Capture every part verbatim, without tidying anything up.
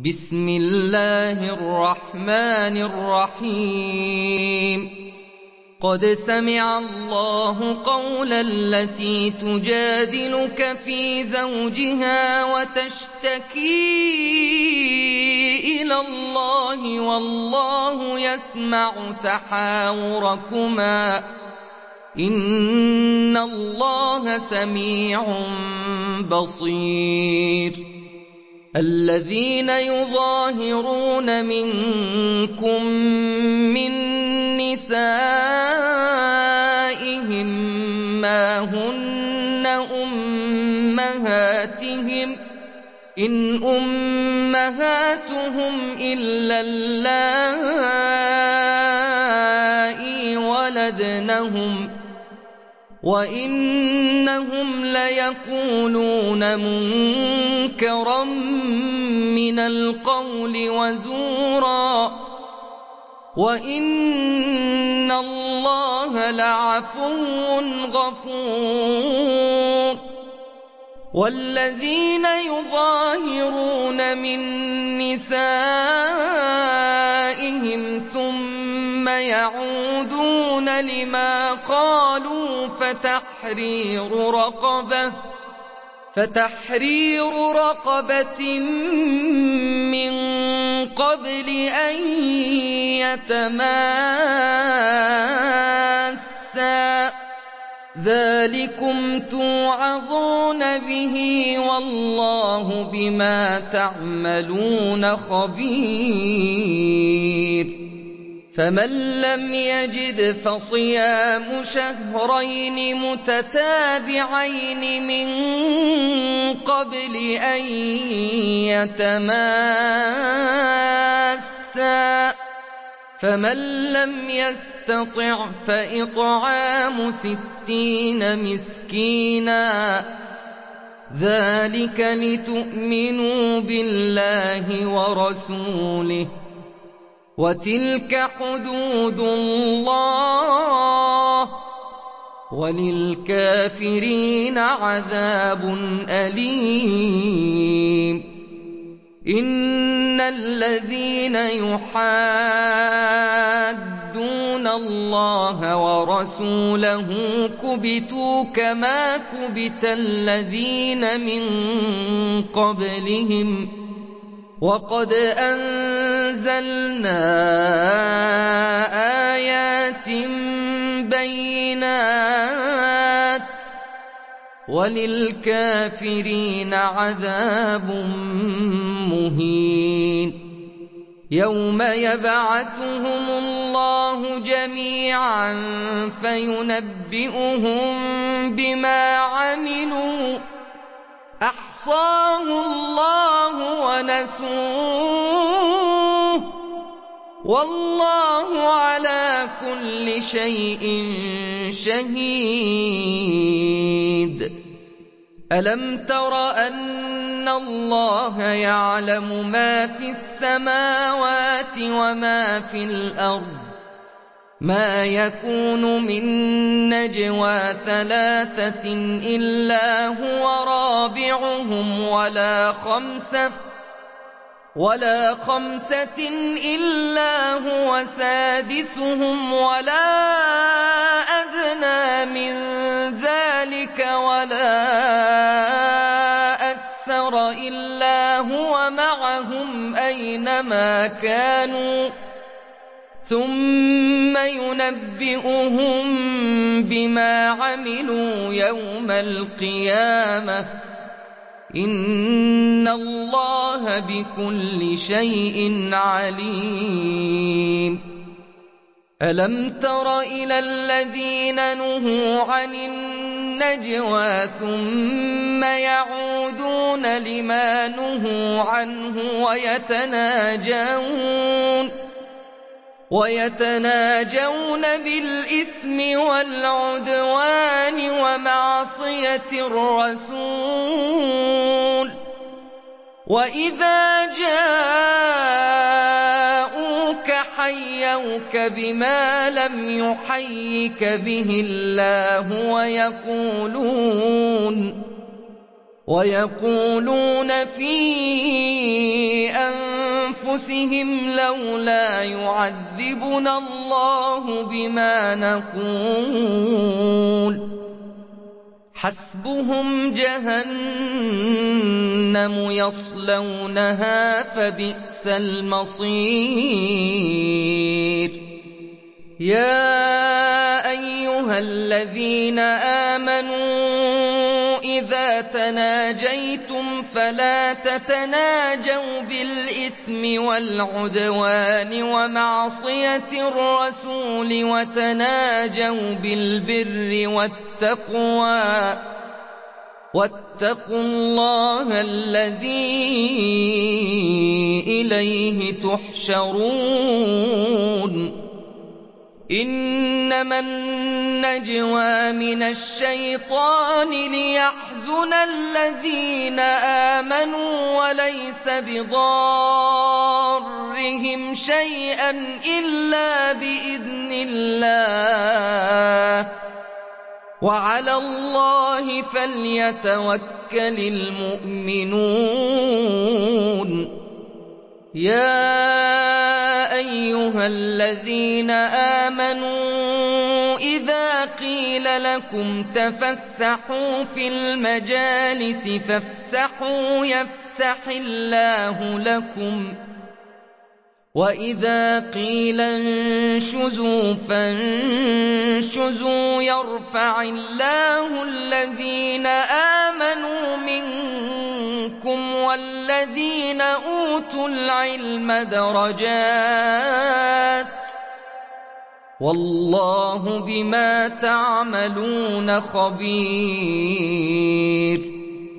بسم الله الرحمن الرحيم قد سمع الله قول التي تجادلك في زوجها وتشتكي إلى الله والله يسمع تحاوركما إن الله سميع بصير الذين يظاهرون منكم من نسائهم ما هن أمهاتهم إن أمهاتهم إلا اللائي ولدنهم وإنهم ليقولون منكرا من القول وزورا وإن الله لعفو غفور والذين يظاهرون من نسائهم ثم يعودون لما قالوا فتحرير رقبة فتحرير رقبة من قبل أن يتماسا ذلكم توعظون به والله بما تعملون خبير فمن لم يجد فصيام شهرين متتابعين من قبل أن يتماسا فمن لم يستطع فإطعام ستين مسكينا ذلك لتؤمنوا بالله ورسوله وتلك حدود الله وللكافرين عذاب أليم إن الذين يحادون الله ورسوله كبتوا كما كبت الذين من قبلهم وقد أنزلنا آيات بينات وللكافرين عذاب مهين يوم يبعثهم الله جميعا فينبئهم بما عملوا أحصاه الله ونسوه والله على كل شيء شهيد ألم تر أن الله يعلم ما في السماوات وما في الأرض ما يكون من نجوى ثلاثة إلا هو رابعهم ولا خمسة ولا خمسة إلا هو سادسهم ولا أدنى من ذلك ولا أكثر إلا هو معهم أينما كانوا ثم ينبئهم بما عملوا يوم القيامة إن الله بكل شيء عليم ألم تر إلى الذين نهوا عن النجوى ثم يعودون لما نهوا عنه ويتناجون ويتناجون بالإثم والعدوان ومعصية الرسول وإذا جاءوك حيوك بما لم يحيك به الله ويقولون ويقولون في أنفسهم أنفسهم لولا يعذبنا الله بما نقول حسبهم جهنم يصلونها فبئس المصير يا أيها الذين آمنوا إذا تناجيتم فلا تتناجوا بالإثم والعدوان ومعصية الرسول وتناجوا بالبر والتقوى واتقوا الله الذي إليه تحشرون إنما النجوى من الشيطان ليحزن الذين آمنوا وليس بضارهم شيئا إلا بإذن الله وعلى الله فليتوكل المؤمنون يا أيها الذين آمنوا إذا قيل لكم تفسحوا في المجالس فافسحوا يفسح الله لكم وإذا قيل انشزوا فانشزوا يرفع الله الذين آمنوا منكم والذين أوتوا العلم درجات والله بما تعملون خبير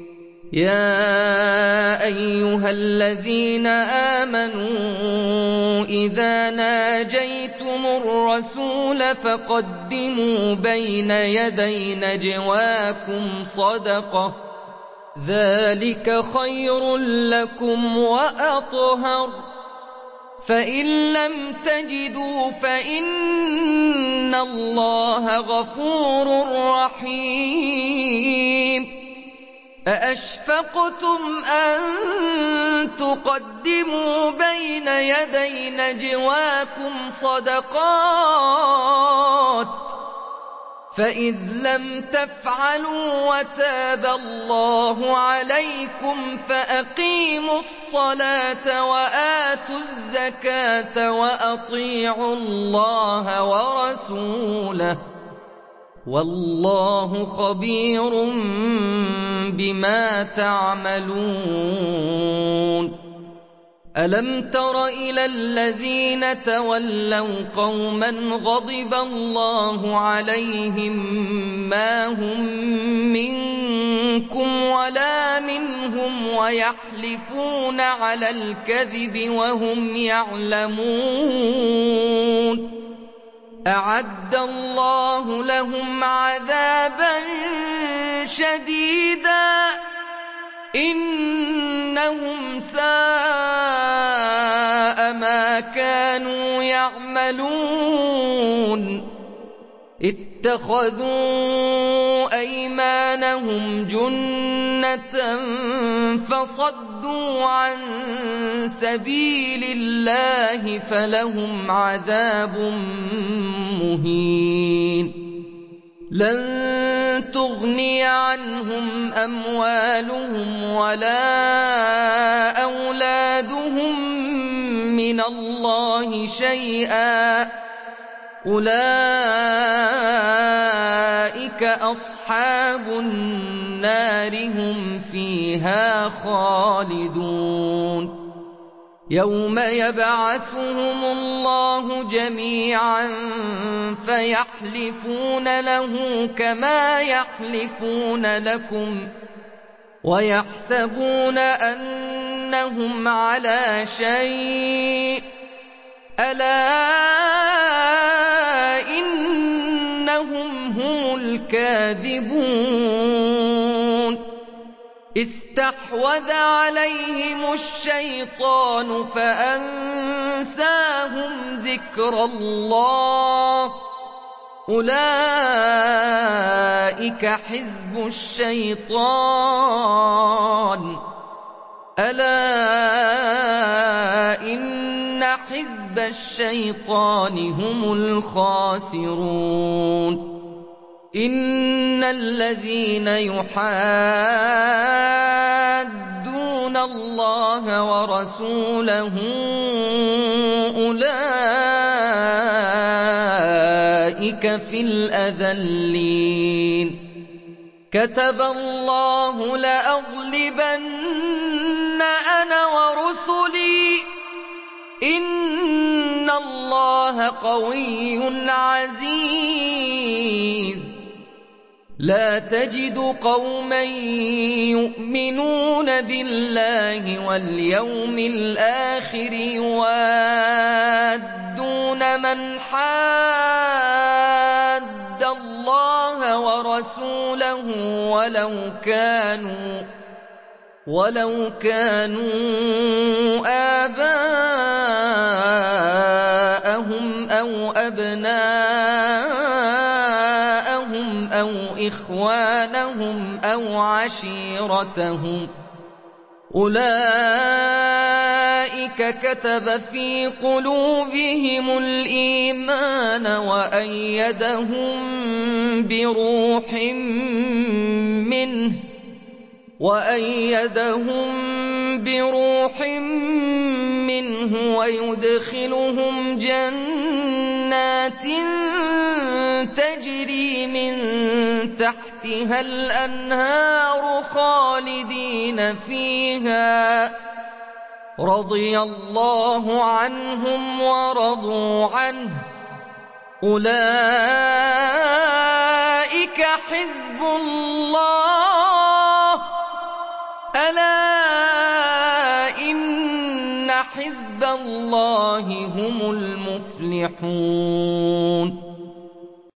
يا أيها الذين آمنوا إذا ناجيتم الرسول فقدموا بين يدي نجواكم صدقة ذلك خير لكم وأطهر فإن لم تجدوا فإن الله غفور رحيم أأشفقتم أن تقدموا بين يدي نجواكم صدقات فإذ لم تفعلوا وتاب الله عليكم فأقيموا الصلاة وآتوا الزكاة وأطيعوا الله ورسوله والله خبير بما تعملون ألم تر إلى الذين تولوا قوما غضب الله عليهم ما هم منكم ولا منهم ويحلفون على الكذب وهم يعلمون أعد الله لهم عذابا شديدا إنهم ساء ما كانوا يعملون اتخذوا أيمانهم جنة فصدوا عن سبيل الله فلهم عذاب مهين لن تغني عنهم أموالهم ولا أولادهم من الله شيئا أولئك أصحاب النار هم فيها خالدون يوم يبعثهم الله جميعا فيحلفون له كما يحلفون لكم ويحسبون أنهم على شيء ألا إنهم هم الكاذبون استحوذ عليهم الشيطان فأنساهم ذكر الله أولئك حزب الشيطان ألا إن حِزْبَ الشَّيْطَانِ هُمُ الْخَاسِرُونَ إِنَّ الَّذِينَ يُحَادُّونَ اللَّهَ وَرَسُولَهُ أُولَٰئِكَ في الْأَذَلِّينَ كَتَبَ اللَّهُ لَأَغْلِبَنَّ أَنَا وَرُسُلِي ۚ إِنَّ اللَّهَ قَوِيٌّ عَزِيزٌ لَا تَجِدُ قَوْمًا يُؤْمِنُونَ بِاللَّهِ وَالْيَوْمِ الْآخِرِ يُوَادُّونَ مَنْ حَادَّ اللَّهَ وَرَسُولَهُ وَلَوْ كَانُوا وَلَوْ كَانُوا آبَاءَهُمْ أَوْ أَبْنَاءَهُمْ أَوْ إِخْوَانَهُمْ أَوْ عَشِيرَتَهُمْ ۚ أُولَٰئِكَ كَتَبَ فِي قُلُوبِهِمُ الْإِيمَانَ وَأَيَّدَهُم بِرُوحٍ مِّنْهُ وَأَيَّدَهُم بِرُوحٍ مِّنْهُ وَيُدْخِلُهُمْ جَنَّاتٍ تَجْرِي مِن تَحْتِهَا الْأَنْهَارُ خَالِدِينَ فِيهَا ۚ رَضِيَ اللَّهُ عَنْهُمْ وَرَضُوا عَنْهُ ۚ أُولَٰئِكَ حِزْبُ اللَّهِ ۚ أَلَا إِنَّ حِزْبَ اللَّهِ هُمُ الْمُفْلِحُونَ